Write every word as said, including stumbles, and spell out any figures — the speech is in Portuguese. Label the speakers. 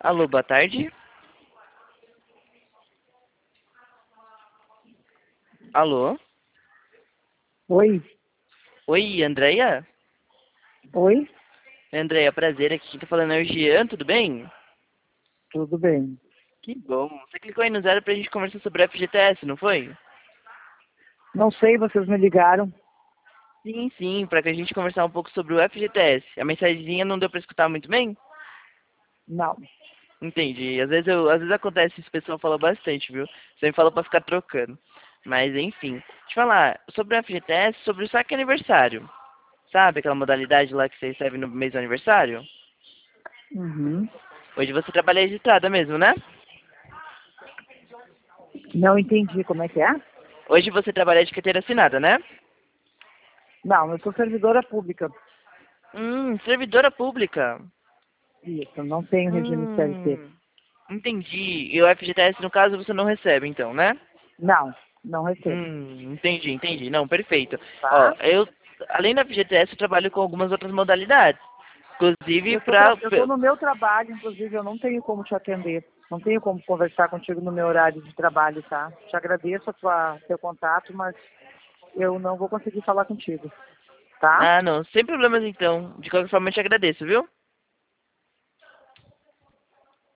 Speaker 1: Alô, boa tarde. Alô?
Speaker 2: Oi,
Speaker 1: Oi, Andréia?
Speaker 2: oi,
Speaker 1: Andréia, prazer, aqui quem tá falando é o Jean, tudo bem?
Speaker 2: tudo bem?
Speaker 1: Que bom. Você clicou aí no zero pra gente conversar sobre o F G T S, não foi?
Speaker 2: Não sei, vocês me ligaram?
Speaker 1: Sim, sim, pra que a gente conversar um pouco sobre o F G T S. A mensagenzinha não deu pra escutar muito bem?
Speaker 2: Não.
Speaker 1: Entendi. Às vezes, eu, às vezes acontece, esse pessoal fala bastante, viu? Você me falou pra ficar trocando. Mas, enfim. Deixa eu falar, sobre o F G T S, sobre o saque aniversário. Sabe aquela modalidade lá que você recebe no mês do aniversário?
Speaker 2: Uhum.
Speaker 1: Hoje você trabalha registrada mesmo, né?
Speaker 2: Não entendi como é que é?
Speaker 1: Hoje você trabalha de carteira assinada, né?
Speaker 2: Não, eu sou servidora pública.
Speaker 1: Hum, servidora pública.
Speaker 2: Isso, não tenho regime C L T.
Speaker 1: Hum, entendi. E o F G T S, no caso, você não recebe, então, né?
Speaker 2: Não, não recebo.
Speaker 1: Hum, entendi, entendi. Não, perfeito. Ó,
Speaker 2: Tá?
Speaker 1: eu, além da F G T S, eu trabalho com algumas outras modalidades. Inclusive
Speaker 2: Eu tô, tra-
Speaker 1: pra...
Speaker 2: eu tô no meu trabalho, inclusive, eu não tenho como te atender. Não tenho como conversar contigo no meu horário de trabalho, tá? Te agradeço a tua, teu contato, mas eu não vou conseguir falar contigo. Tá?
Speaker 1: Ah, não, sem problemas então. De qualquer forma, eu te agradeço, viu?